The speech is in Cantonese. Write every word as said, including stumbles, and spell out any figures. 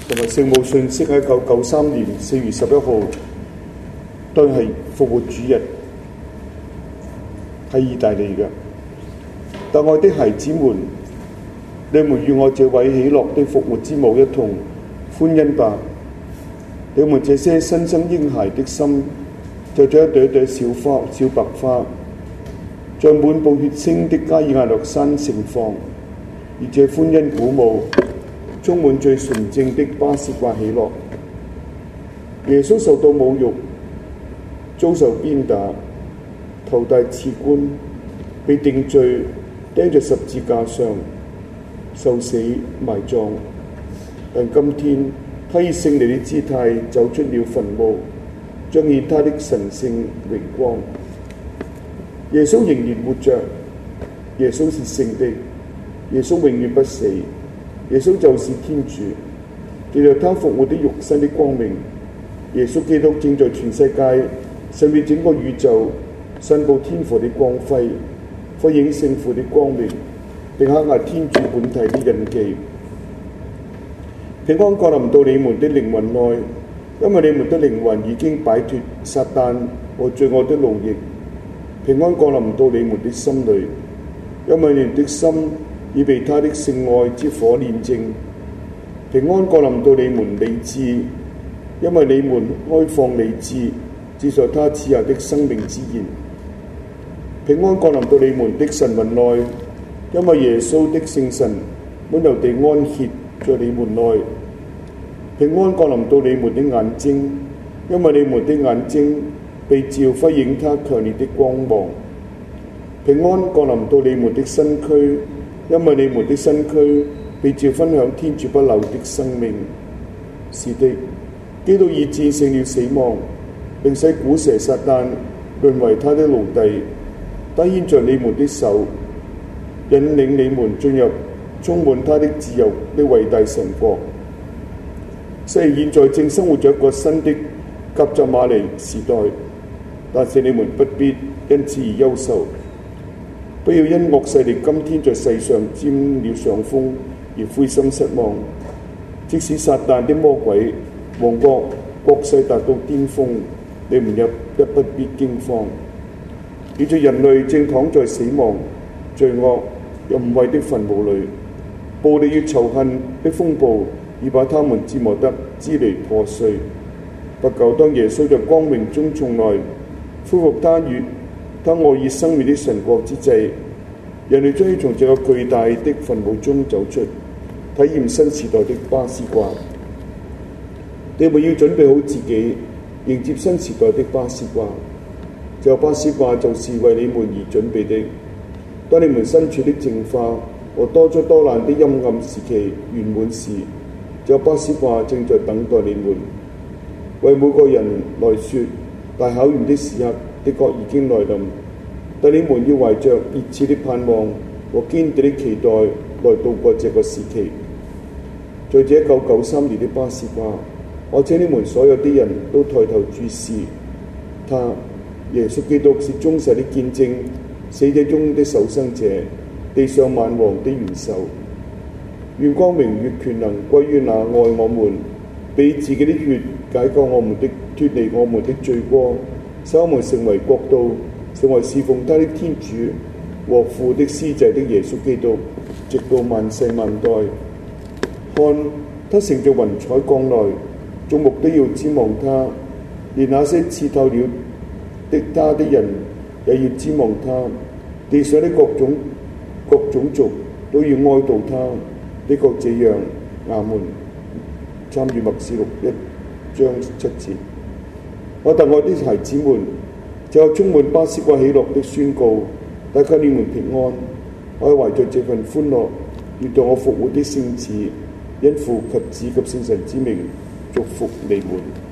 同埋聖母信息喺一九九三年四月十一號都係復活主日，喺意大利嘅。但愛的孩子們，你們與我這位喜樂的復活之母一同歡欣吧！你們這些新生嬰孩的心，就像一朵朵小花、小白花，在滿布血清的加爾亞略山盛放，而這歡欣鼓舞，充滿最純正的巴斯掛喜樂。耶穌受到侮辱，遭受鞭打，頭戴刺冠，被定罪，釘在十字架上，受死埋葬。但今天他以勝利的姿態走出了墳墓，彰顯他的神聖榮光。耶穌仍然活着，耶穌是聖的，耶穌永遠不死，耶穌就是天主。藉着他復活的肉身的光明，耶穌基督正在全世界甚至整個宇宙散佈天父的光輝，輝映聖父的光明，並刻下天主本體的印記。平安降臨到你們的靈魂內，因為你們的靈魂已經擺脫撒旦和罪惡的奴役。平安降臨到你們的心裏，因為你們的心已被他的聖愛之火煉淨。平安降臨到你們理智，因為你們開放理智，接受他賜下的生命之言。平安降臨到你們的神魂內，因為耶穌的聖神溫柔地安歇在你們內。平安降臨到你們的眼睛，因為你們的眼睛被照輝映他強烈的光芒。平安降臨到你們的身軀，因為你們的身軀被照分享天主不朽的生命。是的，基督已戰勝了死亡，並使古蛇撒旦淪為他的奴隸。他牽着你們的手，引領你們進入充滿他的自由的偉大神國。雖然現在正生活着一個新的革責瑪尼時代，但是你們不必因此而憂愁，不要因惡勢力今天在世上佔了上風而灰心失望。即使撒旦的魔鬼王國國勢達到巔峰，你們也一不必驚慌。現在人類正躺在死亡、罪惡、淫穢的墳墓裏，暴力與仇恨的風暴已把他們折磨得支離破碎。不久，當耶穌在光明中重來，恢復他與他愛以生命的神國之際，人類將要從這個巨大的墳墓中走出，體驗新時代的巴斯掛。你們要準備好自己，迎接新時代的巴斯掛。這個巴斯掛就是為你們而準備的。當你們身處的淨化和多災多難的陰暗時期圓滿時，這個巴斯掛正在等待你們。為每個人來說，大考驗的時刻的確已經來臨，但你們要懷着熱切的盼望和堅定的期待來度過這個時期。在這一九九三年的巴斯掛，我請你們所有的人都抬頭注視他。耶穌基督是忠實的見證，死者中的首生者，地上萬王的元首。願光明與權能歸於那愛我們，被自己的血解救我們的、脫離我們的罪過，使我們成為國度，成為侍奉他的天主和父的司祭的耶穌基督，直到萬世萬代。看，他乘着雲彩降來，眾目都要瞻望他，連那些刺透了的他的人也要瞻望他，地上的各種各種族都要哀悼他。的確這樣，阿門。參與默示錄一章七節。我特愛的孩子們，就充滿巴斯掛喜樂的宣告，帶給你們平安。我懷着這份歡樂，願到我復活的聖子，因父及子及聖神之名，祝福你們。